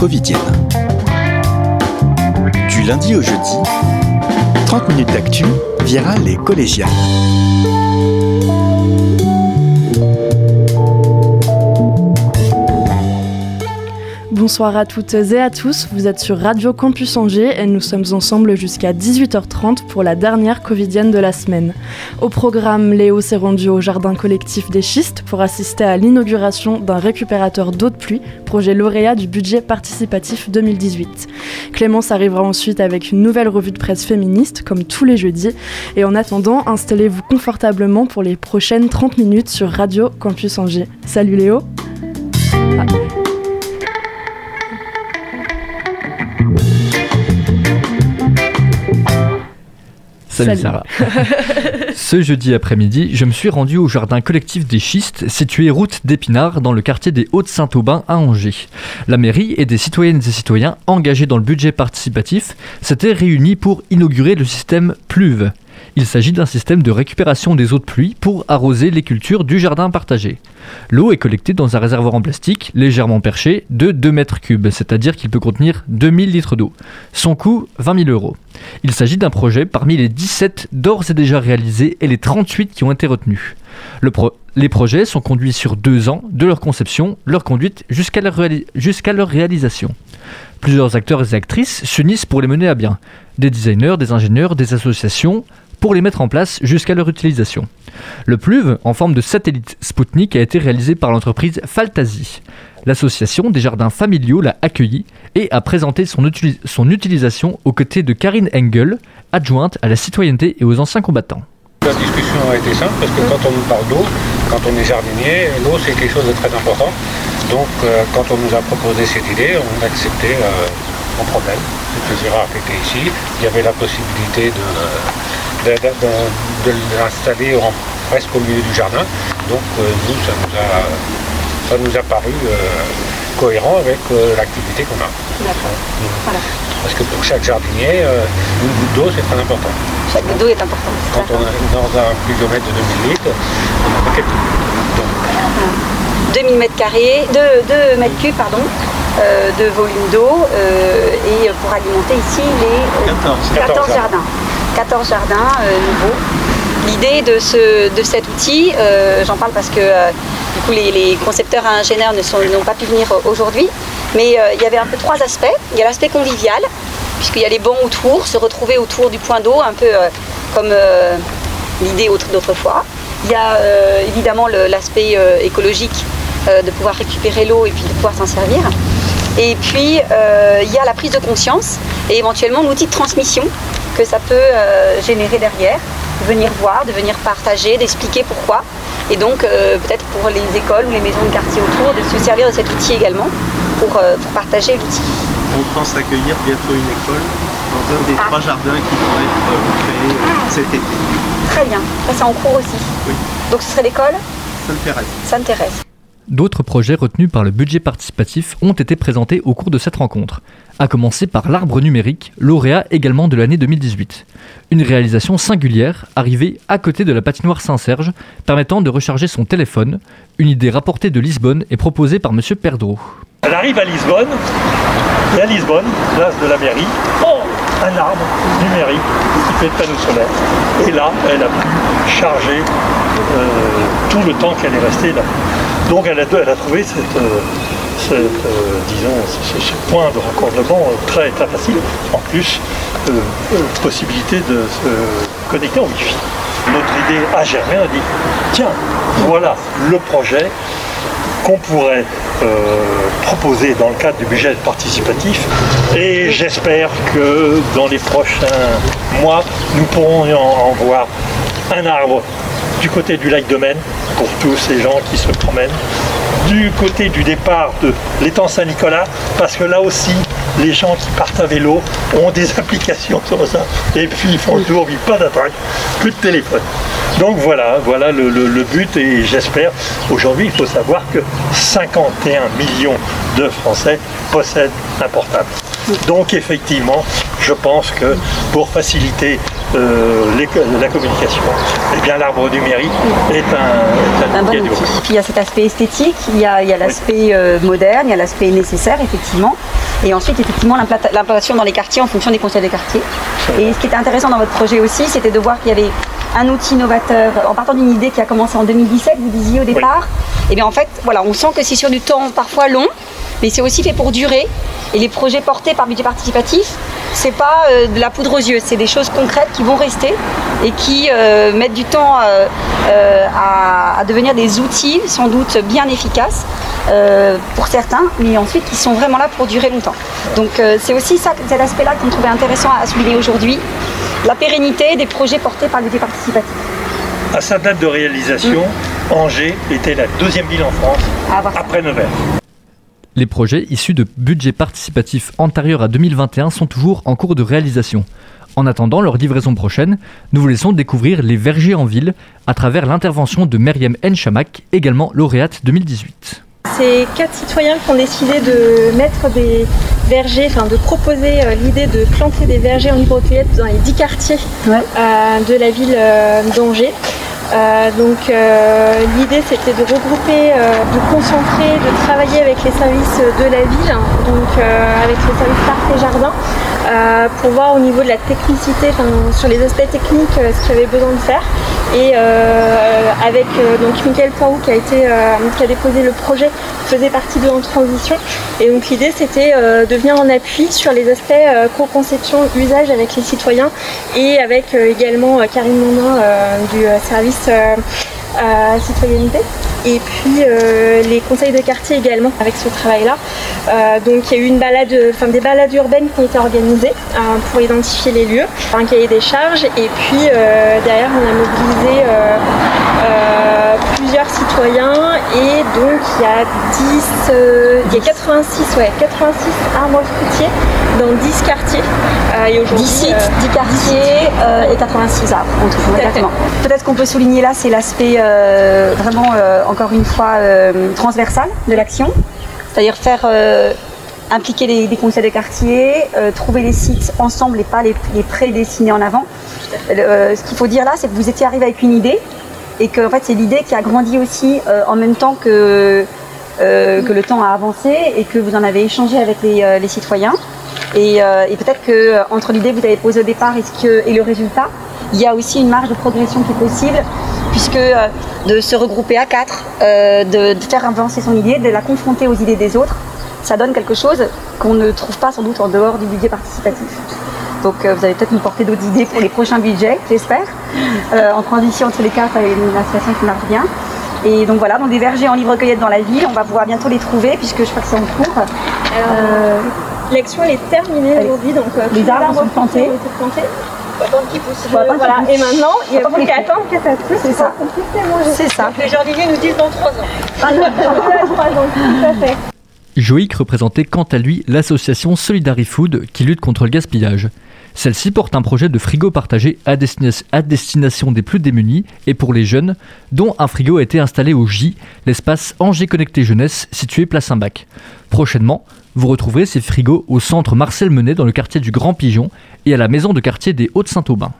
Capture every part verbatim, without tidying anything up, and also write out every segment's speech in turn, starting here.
covidienne. Du lundi au jeudi, trente minutes d'actu via les collégiales. Bonsoir à toutes et à tous, vous êtes sur Radio Campus Angers et nous sommes ensemble jusqu'à dix-huit heures trente pour la dernière covidienne de la semaine. Au programme, Léo s'est rendu au jardin collectif des Schistes pour assister à l'inauguration d'un récupérateur d'eau de pluie, projet lauréat du budget participatif deux mille dix-huit. Clémence arrivera ensuite avec une nouvelle revue de presse féministe, comme tous les jeudis. Et en attendant, installez-vous confortablement pour les prochaines trente minutes sur Radio Campus Angers. Salut Léo. Ah. Salut, Salut Sarah. Ce jeudi après-midi, je me suis rendu au jardin collectif des Schistes, situé route d'Épinard, dans le quartier des Hauts-de-Saint-Aubin à Angers. La mairie et des citoyennes et citoyens engagés dans le budget participatif s'étaient réunis pour inaugurer le système Pluve. Il s'agit d'un système de récupération des eaux de pluie pour arroser les cultures du jardin partagé. L'eau est collectée dans un réservoir en plastique légèrement perché de deux mètres cubes, c'est-à-dire qu'il peut contenir deux mille litres d'eau. Son coût, vingt mille euros. Il s'agit d'un projet parmi les dix-sept d'ores et déjà réalisés et les trente-huit qui ont été retenus. Le pro- les projets sont conduits sur deux ans, de leur conception, leur conduite jusqu'à leur, réali- jusqu'à leur réalisation. Plusieurs acteurs et actrices s'unissent pour les mener à bien. Des designers, des ingénieurs, des associations, pour les mettre en place jusqu'à leur utilisation. Le Pluve, en forme de satellite Spoutnik, a été réalisé par l'entreprise Faltasi. L'association des jardins familiaux l'a accueilli et a présenté son, util- son utilisation aux côtés de Karine Engel, adjointe à la citoyenneté et aux anciens combattants. La discussion a été simple parce que quand on nous parle d'eau, quand on est jardinier, l'eau c'est quelque chose de très important. Donc euh, quand on nous a proposé cette idée, on a accepté euh, mon problème. C'était Gérard qui était ici, il y avait la possibilité de... Euh, De, de, de, de l'installer en, presque au milieu du jardin. Donc euh, nous, ça nous a, ça nous a paru euh, cohérent avec euh, l'activité qu'on a. D'accord. Mmh. Voilà. Parce que pour chaque jardinier, euh, une goutte d'eau, c'est très important. Chaque goutte d'eau est importante. Quand on est dans un pluviomètre de deux mille litres, on en a quelques gouttes. Donc, deux mille mètres carrés, deux mètres cubes, pardon, euh, de volume d'eau, euh, et pour alimenter ici les euh, quatorze jardins. quatorze jardins euh, nouveaux. L'idée de, ce, de cet outil, euh, j'en parle parce que euh, du coup, les, les concepteurs et ingénieurs ne sont, n'ont pas pu venir aujourd'hui, mais euh, il y avait un peu trois aspects. Il y a l'aspect convivial, puisqu'il y a les bancs autour, se retrouver autour du point d'eau, un peu euh, comme euh, l'idée d'autrefois. Il y a euh, évidemment le, l'aspect euh, écologique, euh, de pouvoir récupérer l'eau et puis de pouvoir s'en servir. Et puis, euh, il y a la prise de conscience et éventuellement l'outil de transmission que ça peut euh, générer derrière, de venir voir, de venir partager, d'expliquer pourquoi. Et donc, euh, peut-être pour les écoles ou les maisons de quartier autour, de se servir de cet outil également pour, euh, pour partager l'outil. On pense accueillir bientôt une école dans un des ah. trois jardins qui vont être euh, créés ah. cet été. Très bien, ça c'est en cours aussi. Oui. Donc ce serait l'école Sainte-Thérèse. Sainte-Thérèse. D'autres projets retenus par le budget participatif ont été présentés au cours de cette rencontre, à commencer par l'arbre numérique, lauréat également de l'année deux mille dix-huit. Une réalisation singulière, arrivée à côté de la patinoire Saint-Serge, permettant de recharger son téléphone, une idée rapportée de Lisbonne et proposée par M. Perdreau. Elle arrive à Lisbonne, et à Lisbonne, place de la mairie, oh, un arbre numérique qui fait de panneaux solaires. Et là, elle a pu charger euh, tout le temps qu'elle est restée là. Donc elle a, elle a trouvé cette, euh, cette, euh, disons, ce, ce point de raccordement très, très facile. En plus, euh, euh, possibilité de se connecter en Wi-Fi. Notre idée a germé, on a dit, tiens, voilà le projet qu'on pourrait euh, proposer dans le cadre du budget participatif, et j'espère que dans les prochains mois, nous pourrons en, en voir un arbre du côté du lac de Maine, pour tous ces gens qui se promènent, du côté du départ de l'étang Saint-Nicolas, parce que là aussi, les gens qui partent à vélo ont des applications sur ça, et puis ils font le tour, puis pas d'attaque, plus de téléphone. Donc voilà, voilà le, le, le but, et j'espère, aujourd'hui, il faut savoir que cinquante et un millions de Français possèdent un portable. Donc effectivement, je pense que pour faciliter euh, les, la communication, eh bien l'arbre numérique est un, est un, un bon outil. Puis il y a cet aspect esthétique, il y a, il y a l'aspect oui. euh, moderne, il y a l'aspect nécessaire effectivement. Et ensuite, effectivement, l'implanta- l'implantation dans les quartiers en fonction des conseils de quartier. Et ce qui était intéressant dans votre projet aussi, c'était de voir qu'il y avait un outil novateur, en partant d'une idée qui a commencé en deux mille dix-sept, vous disiez au départ. Oui. Et bien en fait, voilà, on sent que c'est sur du temps parfois long, mais c'est aussi fait pour durer. Et les projets portés par Budget Participatif, c'est pas euh, de la poudre aux yeux, c'est des choses concrètes qui vont rester et qui euh, mettent du temps euh, euh, à, à devenir des outils sans doute bien efficaces euh, pour certains, mais ensuite qui sont vraiment là pour durer longtemps. Donc euh, c'est aussi ça, cet aspect-là qu'on trouvait intéressant à souligner aujourd'hui, la pérennité des projets portés par le Budget Participatif. À sa date de réalisation, mmh. Angers était la deuxième ville en France ah, après Nevers. Les projets issus de budgets participatifs antérieurs à deux mille vingt et un sont toujours en cours de réalisation. En attendant leur livraison prochaine, nous vous laissons découvrir les vergers en ville à travers l'intervention de Meriem Enchamak, également lauréate deux mille dix-huit. C'est quatre citoyens qui ont décidé de mettre des vergers, enfin de proposer euh, l'idée de planter des vergers en hydrocueillette dans les dix quartiers ouais. euh, de la ville euh, d'Angers. Euh, donc euh, l'idée c'était de regrouper, euh, de concentrer, de travailler avec les services de la ville, donc euh, avec les services parcs et jardins, euh, pour voir au niveau de la technicité, sur les aspects techniques euh, ce qu'il y avait besoin de faire. Et euh, avec euh, donc Mickaël Poirou qui a été euh, qui a déposé le projet, faisait partie de En Transition. Et donc l'idée c'était euh, de venir en appui sur les aspects euh, co-conception, usage avec les citoyens et avec euh, également euh, Karine Mondin euh, du euh, service euh, euh, citoyenneté. Et puis euh, les conseils de quartier également avec ce travail-là. Euh, donc il y a eu une balade, enfin des balades urbaines qui ont été organisées euh, pour identifier les lieux, un cahier des charges, et puis euh, derrière on a mobilisé euh, euh, plusieurs citoyens, et donc il y a dix, euh, il y a quatre-vingt-six, ouais, quatre-vingt-six arbres fruitiers dans dix quartiers. Euh, et aujourd'hui, dix sites, euh, dix quartiers euh, et quatre-vingt-six arbres. Exactement. Peut-être qu'on peut souligner là, c'est l'aspect euh, vraiment euh, encore une fois euh, transversal de l'action, c'est-à-dire faire euh, impliquer les, les conseils de quartier, euh, trouver les sites ensemble et pas les, les prédessinés en avant. Euh, ce qu'il faut dire là, c'est que vous étiez arrivé avec une idée et que en fait, c'est l'idée qui a grandi aussi euh, en même temps que, euh, que le temps a avancé et que vous en avez échangé avec les, euh, les citoyens. Et, euh, et peut-être qu'entre l'idée que vous avez posée au départ et, ce que, et le résultat, il y a aussi une marge de progression qui est possible, puisque euh, de se regrouper à quatre, euh, de, de faire avancer son idée, de la confronter aux idées des autres, ça donne quelque chose qu'on ne trouve pas sans doute en dehors du budget participatif. Donc euh, vous allez peut-être nous porter d'autres idées pour les prochains budgets, j'espère. Euh, en transition, en tous les cas, ça est une association qui marche bien. Et donc voilà, donc des vergers en livre-cueillette dans la ville, on va pouvoir bientôt les trouver, puisque je crois que c'est en cours. Euh, L'action elle est terminée aujourd'hui, donc euh, les arbres sont plantés. Voilà. Voilà. Et maintenant, il n'y a plus qu'à attendre que ça pousse. C'est ça. C'est ça. Les jardiniers nous disent dans trois ans. Ah non, dans trois ans, tout à fait. Joïc représentait quant à lui l'association Solidarifood qui lutte contre le gaspillage. Celle-ci porte un projet de frigo partagé à, destina- à destination des plus démunis et pour les jeunes, dont un frigo a été installé au J, l'espace Angers Connecté Jeunesse situé place Saint-Bac. Prochainement, vous retrouverez ces frigos au centre Marcel Menet dans le quartier du Grand Pigeon et à la maison de quartier des Hauts-de-Saint-Aubin.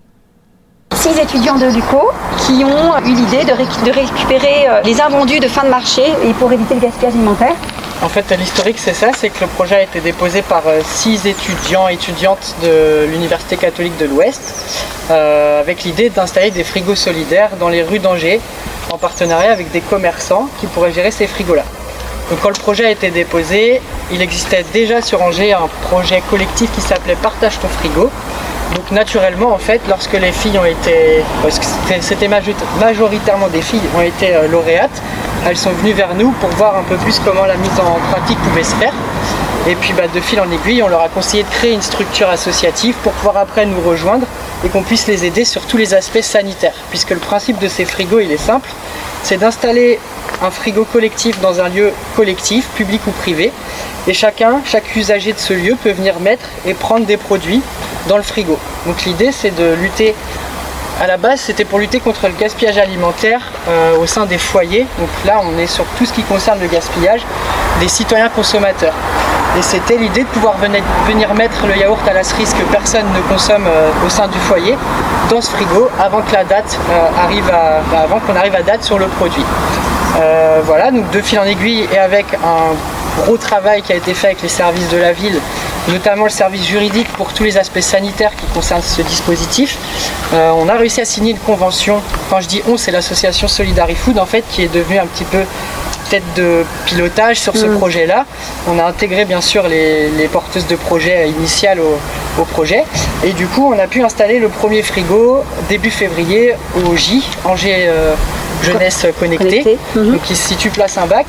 Six étudiants de l'U C O qui ont eu l'idée de, réc- de récupérer les invendus de fin de marché et pour éviter le gaspillage alimentaire. En fait, l'historique, c'est ça, c'est que le projet a été déposé par euh, six étudiants et étudiantes de l'Université catholique de l'Ouest, euh, avec l'idée d'installer des frigos solidaires dans les rues d'Angers, en partenariat avec des commerçants qui pourraient gérer ces frigos-là. Donc quand le projet a été déposé, il existait déjà sur Angers un projet collectif qui s'appelait Partage ton frigo. Donc naturellement, en fait, lorsque les filles ont été, parce que c'était, c'était majoritairement des filles, ont été euh, lauréates, elles sont venues vers nous pour voir un peu plus comment la mise en pratique pouvait se faire. Et puis bah, de fil en aiguille, on leur a conseillé de créer une structure associative pour pouvoir après nous rejoindre et qu'on puisse les aider sur tous les aspects sanitaires. Puisque le principe de ces frigos, il est simple, c'est d'installer un frigo collectif dans un lieu collectif, public ou privé. Et chacun, chaque usager de ce lieu peut venir mettre et prendre des produits dans le frigo. Donc l'idée, c'est de lutter. À la base, c'était pour lutter contre le gaspillage alimentaire euh, au sein des foyers. Donc là, on est sur tout ce qui concerne le gaspillage des citoyens consommateurs. Et c'était l'idée de pouvoir venir, venir mettre le yaourt à la cerise que personne ne consomme euh, au sein du foyer dans ce frigo avant que la date euh, arrive à, avant qu'on arrive à date sur le produit. Euh, voilà, donc de fil en aiguille et avec un gros travail qui a été fait avec les services de la ville, notamment le service juridique pour tous les aspects sanitaires qui concernent ce dispositif. Euh, on a réussi à signer une convention. Quand je dis on, c'est l'association Solidarifood en fait qui est devenue un petit peu tête de pilotage sur ce mmh. projet-là. On a intégré bien sûr les, les porteuses de projet initiales au, au projet et du coup on a pu installer le premier frigo début février au J, Angers euh, Jeunesse Connectée, Connecté. Mmh. Donc, qui se situe place Saint-Bac.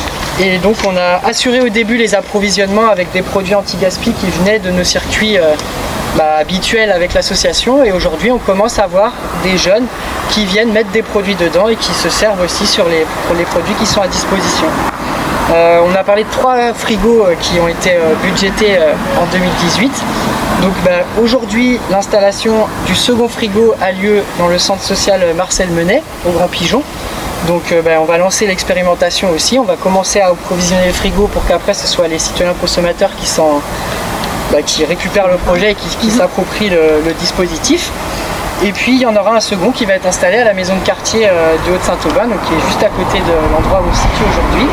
Et donc on a assuré au début les approvisionnements avec des produits anti-gaspi qui venaient de nos circuits euh, bah, habituels avec l'association et aujourd'hui on commence à voir des jeunes qui viennent mettre des produits dedans et qui se servent aussi sur les, pour les produits qui sont à disposition. Euh, on a parlé de trois frigos euh, qui ont été euh, budgétés euh, en deux mille dix-huit. Donc bah, aujourd'hui l'installation du second frigo a lieu dans le centre social Marcel Menet au Grand Pigeon. Donc euh, bah, on va lancer l'expérimentation aussi, on va commencer à approvisionner le frigo pour qu'après ce soit les citoyens consommateurs qui, sont, bah, qui récupèrent le projet et qui, qui s'approprient le, le dispositif. Et puis il y en aura un second qui va être installé à la maison de quartier euh, de Haute-Saint-Aubin, donc qui est juste à côté de l'endroit où on se situe aujourd'hui,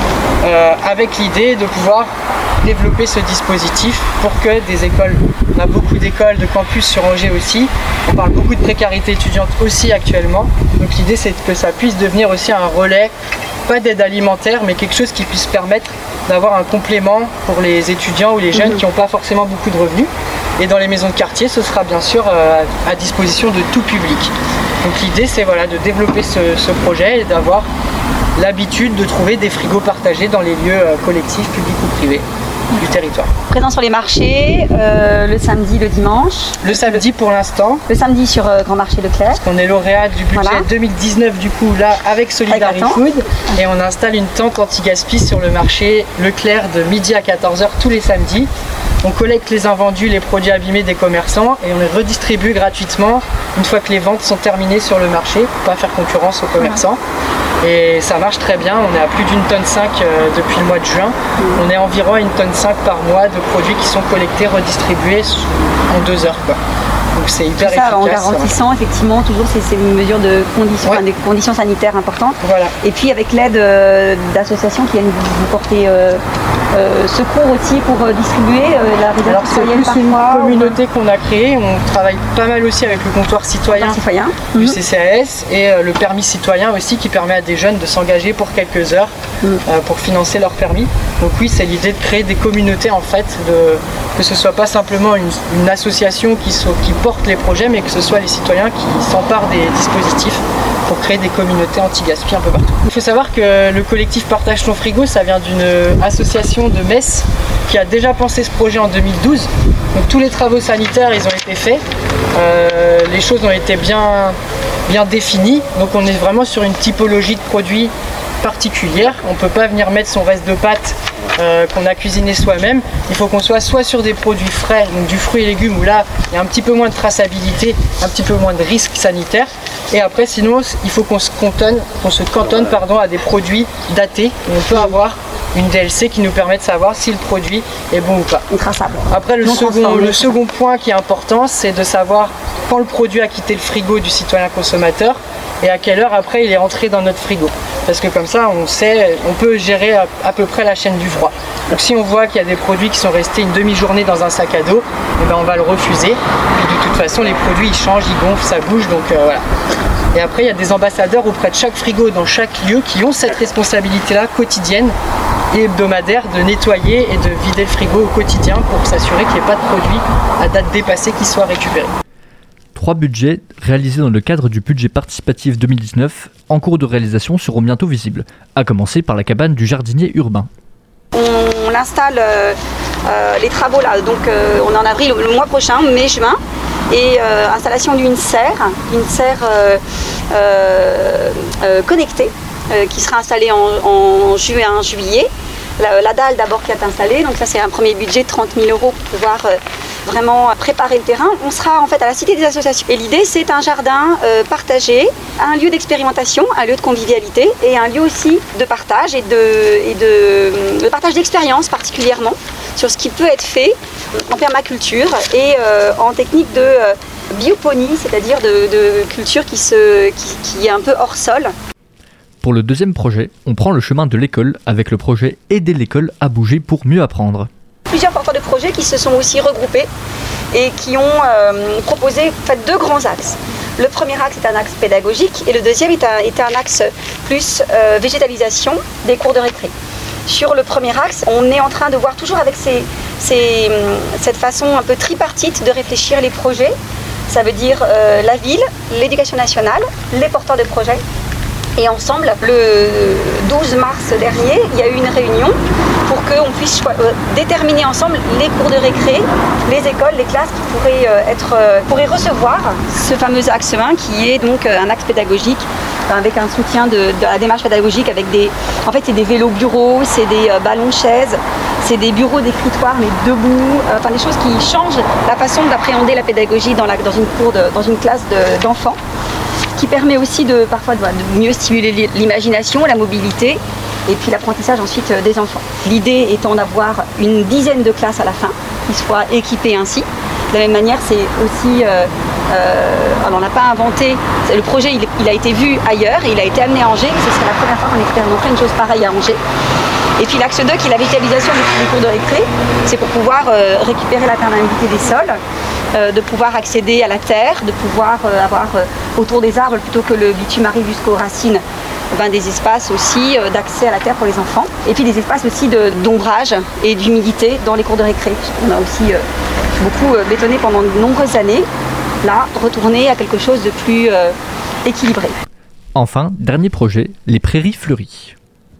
euh, avec l'idée de pouvoir développer ce dispositif pour que des écoles, on a beaucoup d'écoles de campus sur Angers aussi, on parle beaucoup de précarité étudiante aussi actuellement, donc l'idée c'est que ça puisse devenir aussi un relais, pas d'aide alimentaire, mais quelque chose qui puisse permettre d'avoir un complément pour les étudiants ou les jeunes qui n'ont pas forcément beaucoup de revenus. Et dans les maisons de quartier, ce sera bien sûr euh, à disposition de tout public. Donc l'idée c'est voilà, de développer ce, ce projet et d'avoir l'habitude de trouver des frigos partagés dans les lieux euh, collectifs, publics ou privés du territoire. Présent sur les marchés, euh, le samedi, le dimanche. Le samedi pour l'instant. Le samedi sur euh, Grand Marché Leclerc. Parce qu'on est lauréat du budget voilà. deux mille dix-neuf du coup là avec Solidarifood. Et on installe une tente anti-gaspi sur le marché Leclerc de midi à quatorze heures tous les samedis. On collecte les invendus, les produits abîmés des commerçants et on les redistribue gratuitement une fois que les ventes sont terminées sur le marché pour pas faire concurrence aux commerçants. Et ça marche très bien, on est à plus d'une tonne cinq euh, depuis le mois de juin. On est environ à une tonne cinq par mois de produits qui sont collectés, redistribués en deux heures. Quoi. Donc c'est hyper ça, efficace. En garantissant effectivement toujours ces, ces mesures de conditions, ouais. enfin, des conditions sanitaires importantes. Voilà. Et puis avec l'aide euh, d'associations qui viennent vous porter euh, euh, secours aussi pour euh, distribuer euh, la réserve Alors c'est plus par une mois, communauté ou... qu'on a créée. On travaille pas mal aussi avec le comptoir citoyen, citoyen. du Mmh. C C A S et euh, le permis citoyen aussi qui permet à des jeunes de s'engager pour quelques heures mmh. euh, pour financer leur permis. Donc oui, c'est l'idée de créer des communautés en fait, de, que ce soit pas simplement une, une association qui, so, qui porte les projets, mais que ce soit les citoyens qui s'emparent des dispositifs pour créer des communautés anti-gaspi un peu partout. Il faut savoir que le collectif Partage ton frigo, ça vient d'une association de Metz qui a déjà pensé ce projet en deux mille douze. Donc tous les travaux sanitaires, ils ont été faits. Euh, les choses ont été bien, bien définies. Donc on est vraiment sur une typologie de produits particulière. On ne peut pas venir mettre son reste de pâtes euh, qu'on a cuisiné soi-même. Il faut qu'on soit soit sur des produits frais, donc du fruit et légumes, où là, il y a un petit peu moins de traçabilité, un petit peu moins de risques sanitaires. Et après, sinon, il faut qu'on se cantonne, qu'on se cantonne pardon, à des produits datés. On peut avoir une D L C qui nous permet de savoir si le produit est bon ou pas. Traçable. Après, le, second, le second point qui est important, c'est de savoir quand le produit a quitté le frigo du citoyen consommateur et à quelle heure après il est entré dans notre frigo. Parce que comme ça, on sait, on peut gérer à, à peu près la chaîne du froid. Donc si on voit qu'il y a des produits qui sont restés une demi-journée dans un sac à dos, eh ben on va le refuser. Et de toute façon, les produits ils changent, ils gonflent, ça bouge, donc euh, voilà. Et après, il y a des ambassadeurs auprès de chaque frigo dans chaque lieu qui ont cette responsabilité-là quotidienne et hebdomadaire de nettoyer et de vider le frigo au quotidien pour s'assurer qu'il n'y ait pas de produits à date dépassée qui soient récupérés. Trois budgets réalisés dans le cadre du budget participatif deux mille dix-neuf en cours de réalisation seront bientôt visibles, à commencer par la cabane du jardinier urbain. On installe euh, euh, les travaux là, donc euh, on est en avril le mois prochain, mai-juin, et euh, installation d'une serre, une serre euh, euh, euh, connectée euh, qui sera installée en, en juin, juillet. La, la dalle d'abord qui est installée, donc ça c'est un premier budget de trente mille euros pour pouvoir euh, vraiment préparer le terrain. On sera en fait à la Cité des Associations. Et l'idée c'est un jardin euh, partagé, un lieu d'expérimentation, un lieu de convivialité et un lieu aussi de partage et de, et de, de partage d'expériences particulièrement sur ce qui peut être fait en permaculture et euh, en technique de euh, bioponie, c'est-à-dire de, de culture qui, se, qui, qui est un peu hors sol. Pour le deuxième projet, on prend le chemin de l'école avec le projet Aider l'école à bouger pour mieux apprendre. Plusieurs porteurs de projets qui se sont aussi regroupés et qui ont euh, proposé en fait, deux grands axes. Le premier axe est un axe pédagogique et le deuxième est un, est un axe plus euh, végétalisation des cours de récré. Sur le premier axe, on est en train de voir toujours avec ces, ces, cette façon un peu tripartite de réfléchir les projets. Ça veut dire euh, la ville, l'éducation nationale, les porteurs de projets. Et ensemble, le douze mars dernier, il y a eu une réunion pour qu'on puisse euh, déterminer ensemble les cours de récré, les écoles, les classes qui pourraient, euh, être, euh, pourraient recevoir ce fameux axe un qui est donc euh, un axe pédagogique avec un soutien de, de la démarche pédagogique avec des... En fait, c'est des vélos bureaux, c'est des euh, ballons chaises, c'est des bureaux d'écritoire mais debout, euh, enfin des choses qui changent la façon d'appréhender la pédagogie dans, la, dans, une, cour de, dans une classe de, d'enfants. Qui permet aussi de, parfois de, de mieux stimuler l'imagination, la mobilité et puis l'apprentissage ensuite des enfants. L'idée étant d'avoir une dizaine de classes à la fin qui soient équipées ainsi. De la même manière, c'est aussi, euh, euh, alors on n'a pas inventé, le projet il, il a été vu ailleurs et il a été amené à Angers, ce serait la première fois qu'on expérimenterait une chose pareille à Angers. Et puis l'axe deux qui est la végétalisation des cours de récré, c'est pour pouvoir euh, récupérer la perméabilité des sols, euh, de pouvoir accéder à la terre, de pouvoir euh, avoir euh, autour des arbres plutôt que le bitume arrive jusqu'aux racines, ben, des espaces aussi euh, d'accès à la terre pour les enfants. Et puis des espaces aussi de, d'ombrage et d'humidité dans les cours de récré. On a aussi euh, beaucoup euh, bétonné pendant de nombreuses années, là, retourner à quelque chose de plus euh, équilibré. Enfin, dernier projet, les prairies fleuries.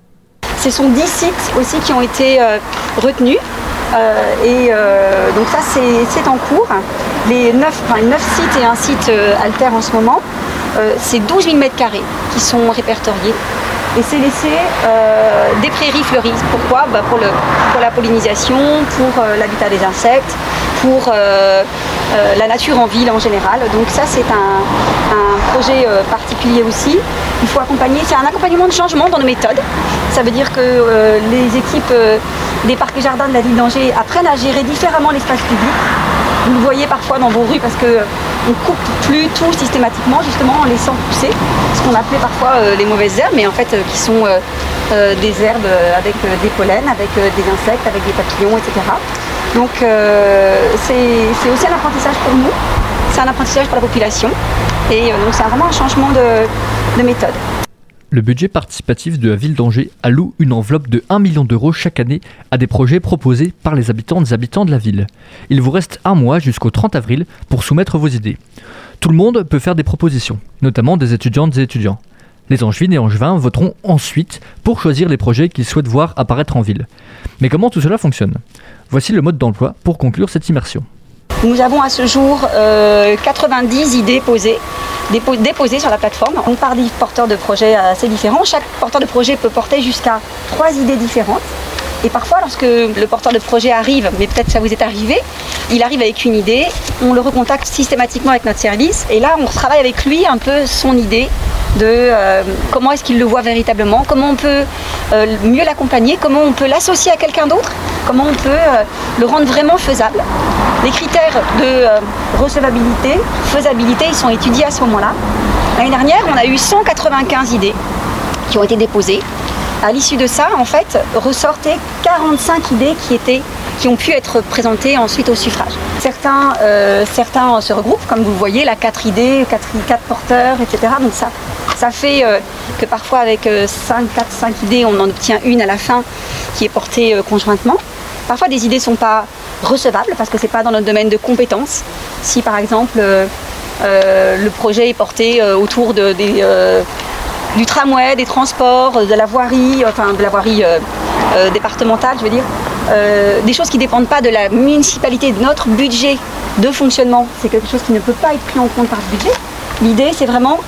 Ce sont dix sites aussi qui ont été euh, retenus euh, et euh, donc ça c'est, c'est en cours. Les neuf, enfin, neuf sites et un site euh, alter en ce moment, euh, c'est douze mille mètres carrés qui sont répertoriés et c'est laissé euh, des prairies fleuries. Pourquoi ? Bah pour, le, pour la pollinisation, pour euh, l'habitat des insectes, pour euh, euh, la nature en ville en général. Donc ça c'est un, un projet euh, particulier aussi. Il faut accompagner, c'est un accompagnement de changement dans nos méthodes. Ça veut dire que euh, les équipes euh, des parcs et jardins de la ville d'Angers apprennent à gérer différemment l'espace public. Vous le voyez parfois dans vos rues parce qu'on ne coupe plus tout systématiquement justement en laissant pousser ce qu'on appelait parfois euh, les mauvaises herbes, mais en fait euh, qui sont euh, euh, des herbes avec euh, des pollens, avec euh, des insectes, avec des papillons, et cetera. Donc euh, c'est, c'est aussi un apprentissage pour nous, c'est un apprentissage pour la population et euh, donc c'est vraiment un changement de, de méthode. Le budget participatif de la ville d'Angers alloue une enveloppe de un million d'euros chaque année à des projets proposés par les habitantes et habitants de la ville. Il vous reste un mois jusqu'au trente avril pour soumettre vos idées. Tout le monde peut faire des propositions, notamment des étudiantes et étudiants. Les Angevines et Angevins voteront ensuite pour choisir les projets qu'ils souhaitent voir apparaître en ville. Mais comment tout cela fonctionne ? Voici le mode d'emploi pour conclure cette immersion. Nous avons à ce jour euh, quatre-vingt-dix idées posées, dépo- déposées sur la plateforme. On part des porteurs de projets assez différents. Chaque porteur de projet peut porter jusqu'à trois idées différentes. Et parfois, lorsque le porteur de projet arrive, mais peut-être ça vous est arrivé, il arrive avec une idée, on le recontacte systématiquement avec notre service. Et là, on travaille avec lui un peu son idée de euh, comment est-ce qu'il le voit véritablement, comment on peut euh, mieux l'accompagner, comment on peut l'associer à quelqu'un d'autre, comment on peut euh, le rendre vraiment faisable. Les critères de euh, recevabilité, faisabilité, ils sont étudiés à ce moment-là. L'année dernière, on a eu cent quatre-vingt-quinze idées qui ont été déposées. À l'issue de ça, en fait, ressortaient quarante-cinq idées qui, étaient, qui ont pu être présentées ensuite au suffrage. Certains, euh, certains se regroupent, comme vous le voyez, là, quatre idées, quatre, quatre porteurs, et cetera. Donc ça, ça fait euh, que parfois, avec euh, cinq, quatre, cinq idées, on en obtient une à la fin qui est portée euh, conjointement. Parfois, des idées ne sont pas recevables parce que ce n'est pas dans notre domaine de compétences. Si, par exemple, euh, euh, le projet est porté euh, autour de, des... Euh, du tramway, des transports, de la voirie, enfin de la voirie euh, euh, départementale, je veux dire, euh, des choses qui ne dépendent pas de la municipalité, de notre budget de fonctionnement. C'est quelque chose qui ne peut pas être pris en compte par ce budget. L'idée, c'est vraiment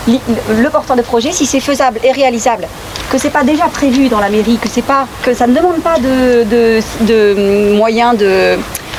le porteur de projet, si c'est faisable et réalisable, que c'est pas déjà prévu dans la mairie, que c'est pas, que ça ne demande pas de, de, de moyens de,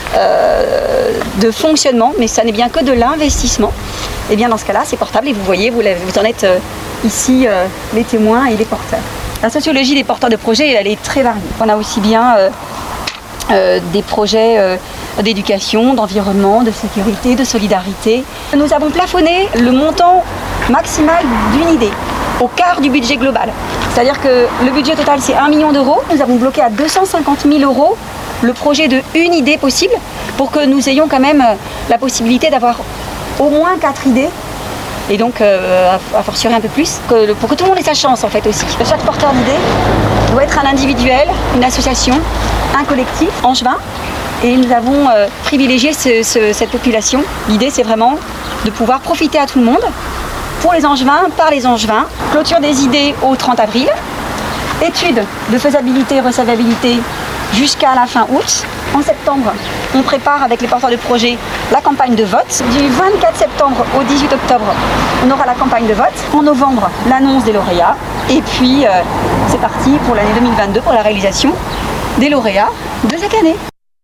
euh, de fonctionnement, mais ça n'est bien que de l'investissement. Et bien dans ce cas-là, c'est portable et vous voyez, vous, vous en êtes euh, ici euh, les témoins et les porteurs. La sociologie des porteurs de projets, elle est très variée. On a aussi bien euh, euh, des projets euh, d'éducation, d'environnement, de sécurité, de solidarité. Nous avons plafonné le montant maximal d'une idée. au quart du budget global. C'est-à-dire que le budget total, c'est un million d'euros. Nous avons bloqué à deux cent cinquante mille euros le projet de une idée possible pour que nous ayons quand même la possibilité d'avoir au moins quatre idées. Et donc, euh, à, à fortiori un peu plus, que, pour que tout le monde ait sa chance en fait aussi. Chaque porteur d'idée doit être un individuel, une association, un collectif, angevin. Et nous avons euh, privilégié ce, ce, cette population. L'idée, c'est vraiment de pouvoir profiter à tout le monde, pour les angevins, par les angevins. Clôture des idées au trente avril. Étude de faisabilité et recevabilité jusqu'à la fin août. En septembre, on prépare avec les porteurs de projets la campagne de vote. Du vingt-quatre septembre au dix-huit octobre, on aura la campagne de vote. En novembre, l'annonce des lauréats. Et puis, euh, c'est parti pour l'année deux mille vingt-deux pour la réalisation des lauréats de chaque année.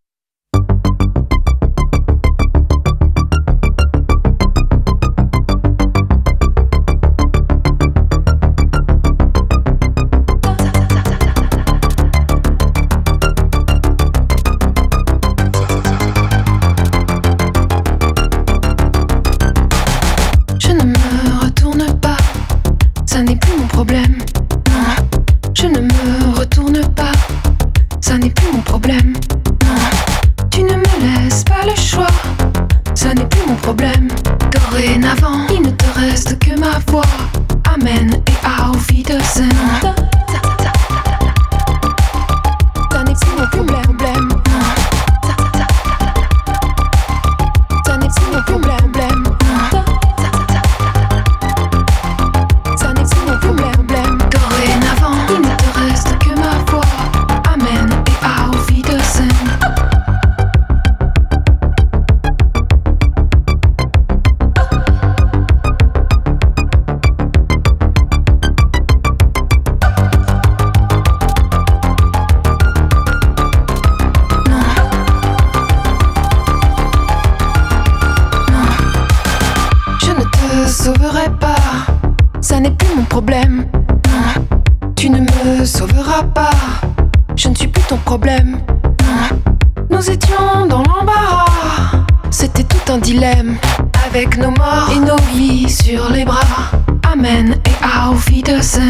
Avec nos morts et nos vies sur les bras. Amen et auf Wiedersehen.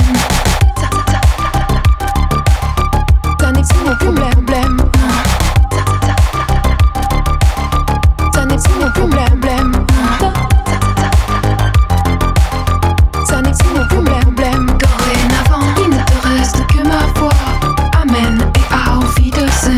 Ça n'est plus mon problème. Ça n'est plus mon problème. Ça n'est plus mon problème. Dorénavant, il ne te reste que ma voix. Amen et auf Wiedersehen.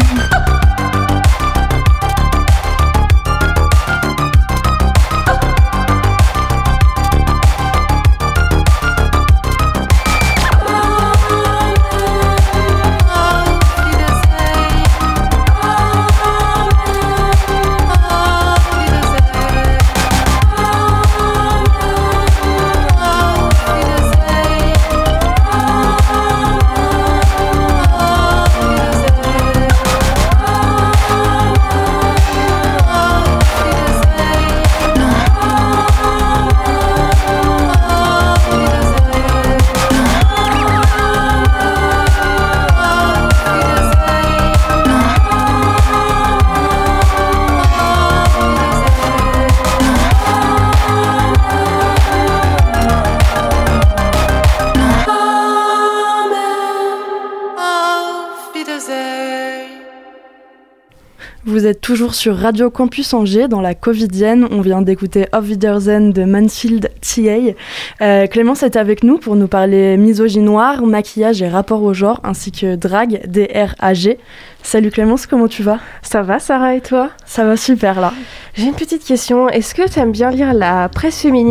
Vous êtes toujours sur Radio Campus Angers dans la Covidienne. On vient d'écouter Auf Wiedersehen de Mansfield T A. Euh, Clémence est avec nous pour nous parler misogynoire, maquillage et rapport au genre, ainsi que drague, D R A G. Salut Clémence, comment tu vas ? Ça va Sarah et toi ? Ça va super là. J'ai une petite question, est-ce que tu aimes bien lire la presse féminine ?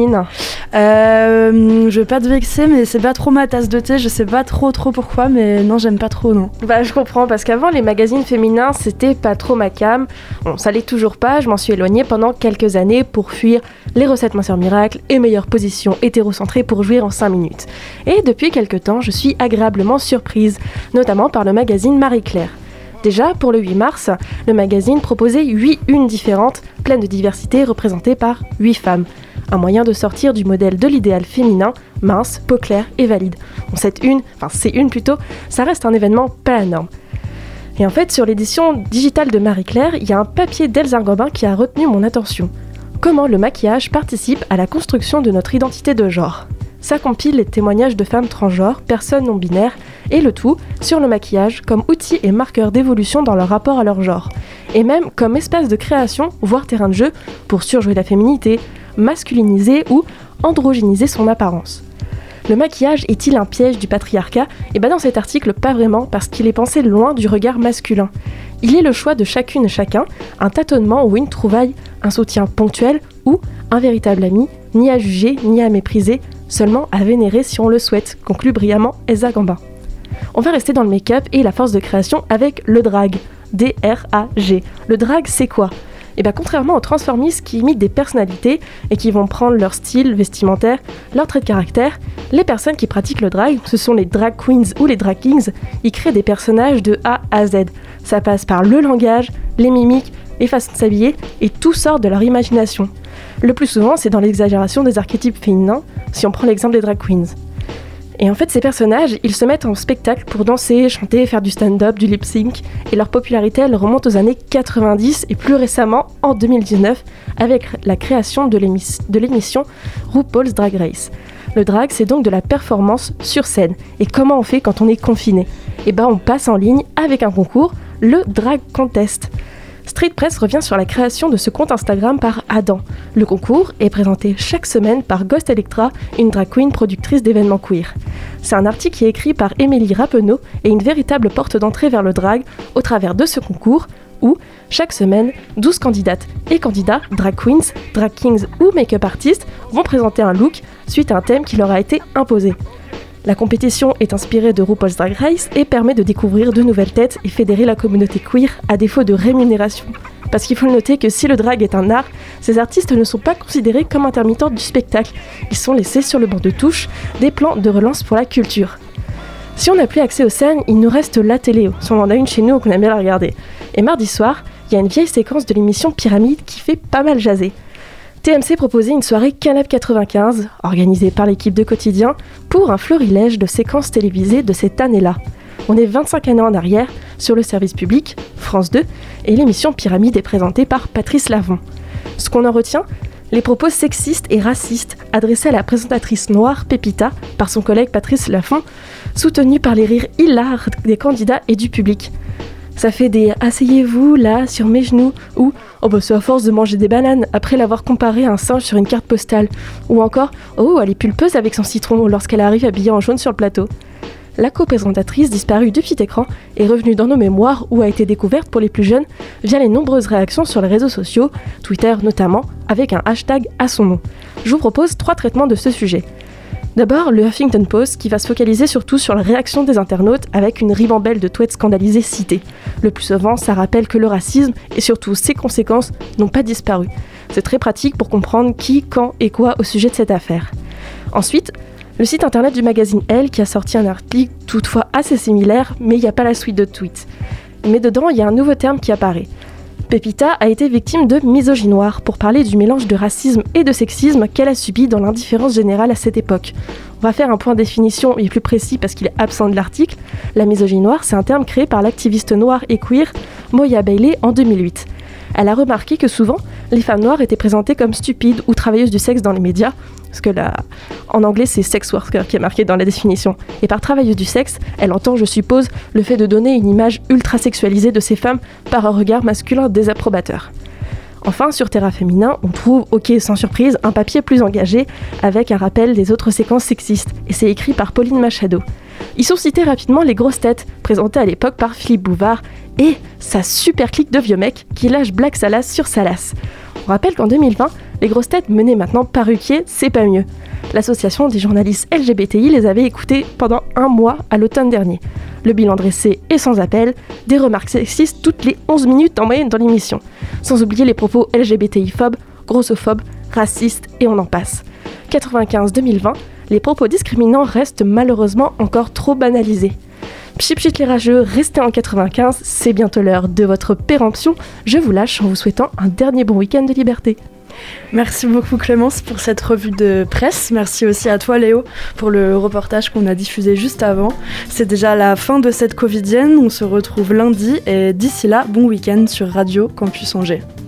euh, Je vais pas te vexer, mais c'est pas trop ma tasse de thé, je sais pas trop trop pourquoi, mais non, j'aime pas trop, non. Bah je comprends, parce qu'avant les magazines féminins c'était pas trop ma cam. Bon, ça l'est toujours pas, je m'en suis éloignée pendant quelques années pour fuir les recettes Ma Sœur Miracle et meilleures positions hétérocentrées pour jouir en cinq minutes. Et depuis quelques temps, je suis agréablement surprise, notamment par le magazine Marie-Claire. Déjà, pour le huit mars, le magazine proposait huit unes différentes, pleines de diversité, représentées par huit femmes. Un moyen de sortir du modèle de l'idéal féminin, mince, peau claire et valide. Bon, cette une, enfin ces unes plutôt, ça reste un événement pas la norme. Et en fait, sur l'édition digitale de Marie-Claire, il y a un papier d'Elsa Gobin qui a retenu mon attention. Comment le maquillage participe à la construction de notre identité de genre ? Ça compile les témoignages de femmes transgenres, personnes non binaires, et le tout sur le maquillage comme outil et marqueur d'évolution dans leur rapport à leur genre, et même comme espace de création, voire terrain de jeu, pour surjouer la féminité, masculiniser ou androgyniser son apparence. Le maquillage est-il un piège du patriarcat ? Et bien dans cet article, pas vraiment, parce qu'il est pensé loin du regard masculin. Il est le choix de chacune et chacun, un tâtonnement ou une trouvaille, un soutien ponctuel ou un véritable ami, ni à juger, ni à mépriser, seulement à vénérer si on le souhaite, conclut brillamment Elsa Gambin. On va rester dans le make-up et la force de création avec le drag, D R A G. Le drag, c'est quoi ? Et bien contrairement aux transformistes qui imitent des personnalités et qui vont prendre leur style vestimentaire, leur trait de caractère, les personnes qui pratiquent le drag, ce sont les drag queens ou les drag kings, ils créent des personnages de A à Z. Ça passe par le langage, les mimiques, les façons de s'habiller et tout sort de leur imagination. Le plus souvent, c'est dans l'exagération des archétypes féminins, si on prend l'exemple des drag queens. Et en fait, ces personnages, ils se mettent en spectacle pour danser, chanter, faire du stand-up, du lip-sync, et leur popularité, elle remonte aux années quatre-vingt-dix et plus récemment, en deux mille dix-neuf, avec la création de, l'émis- de l'émission RuPaul's Drag Race. Le drag, c'est donc de la performance sur scène. Et comment on fait quand on est confiné ? Et ben, on passe en ligne avec un concours, le Drag Contest. Street Press revient sur la création de ce compte Instagram par Adam. Le concours est présenté chaque semaine par Ghost Electra, une drag queen productrice d'événements queer. C'est un article qui est écrit par Émilie Rappeneau et une véritable porte d'entrée vers le drag au travers de ce concours où, chaque semaine, douze candidates et candidats, drag queens, drag kings ou make-up artistes, vont présenter un look suite à un thème qui leur a été imposé. La compétition est inspirée de RuPaul's Drag Race et permet de découvrir de nouvelles têtes et fédérer la communauté queer à défaut de rémunération. Parce qu'il faut le noter que si le drag est un art, ces artistes ne sont pas considérés comme intermittents du spectacle. Ils sont laissés sur le banc de touche des plans de relance pour la culture. Si on n'a plus accès aux scènes, il nous reste la télé, si on en a une chez nous ou qu'on aime bien la regarder. Et mardi soir, il y a une vieille séquence de l'émission Pyramide qui fait pas mal jaser. T M C proposait une soirée Canap quatre-vingt-quinze, organisée par l'équipe de Quotidien, pour un florilège de séquences télévisées de cette année-là. On est vingt-cinq années en arrière, sur le service public, France deux, et l'émission Pyramide est présentée par Patrice Lavon. Ce qu'on en retient, les propos sexistes et racistes adressés à la présentatrice noire Pépita par son collègue Patrice Lavon, soutenus par les rires hilars des candidats et du public. Ça fait des « asseyez-vous là, sur mes genoux » ou « oh bah c'est à force de manger des bananes » après l'avoir comparé à un singe sur une carte postale. Ou encore « oh elle est pulpeuse avec son citron » lorsqu'elle arrive habillée en jaune sur le plateau. La co-présentatrice disparue du petit écran est revenue dans nos mémoires ou a été découverte pour les plus jeunes via les nombreuses réactions sur les réseaux sociaux, Twitter notamment, avec un hashtag à son nom. Je vous propose trois traitements de ce sujet. D'abord, le Huffington Post qui va se focaliser surtout sur la réaction des internautes avec une ribambelle de tweets scandalisés cités. Le plus souvent, ça rappelle que le racisme et surtout ses conséquences n'ont pas disparu. C'est très pratique pour comprendre qui, quand et quoi au sujet de cette affaire. Ensuite, le site internet du magazine Elle qui a sorti un article toutefois assez similaire, mais il n'y a pas la suite de tweets. Mais dedans, il y a un nouveau terme qui apparaît. Pépita a été victime de misogynoir pour parler du mélange de racisme et de sexisme qu'elle a subi dans l'indifférence générale à cette époque. On va faire un point de définition et plus précis parce qu'il est absent de l'article. La misogynoir, c'est un terme créé par l'activiste noire et queer Moya Bailey en deux mille huit. Elle a remarqué que souvent, les femmes noires étaient présentées comme stupides ou travailleuses du sexe dans les médias, parce que là, en anglais, c'est sex worker qui est marqué dans la définition. Et par travailleuse du sexe, elle entend, je suppose, le fait de donner une image ultra sexualisée de ces femmes par un regard masculin désapprobateur. Enfin, sur Terra Féminin, on trouve, ok sans surprise, un papier plus engagé avec un rappel des autres séquences sexistes, et c'est écrit par Pauline Machado. Ils sont cités rapidement les grosses têtes, présentées à l'époque par Philippe Bouvard, et sa super clique de vieux mecs qui lâche Black Salas sur Salas. On rappelle qu'en deux mille vingt, les grosses têtes menées maintenant par Ruquier, c'est pas mieux. L'association des journalistes L G B T I les avait écoutées pendant un mois à l'automne dernier. Le bilan dressé est sans appel, des remarques sexistes toutes les onze minutes en moyenne dans l'émission. Sans oublier les propos L G B T I-phobes, grossophobes, racistes et on en passe. quatre-vingt-quinze deux mille vingt, les propos discriminants restent malheureusement encore trop banalisés. Pchit pchit les rageux, restez en quatre-vingt-quinze, c'est bientôt l'heure de votre péremption. Je vous lâche en vous souhaitant un dernier bon week-end de liberté. Merci beaucoup Clémence pour cette revue de presse. Merci aussi à toi Léo pour le reportage qu'on a diffusé juste avant. C'est déjà la fin de cette covidienne, on se retrouve lundi et d'ici là, bon week-end sur Radio Campus Angers.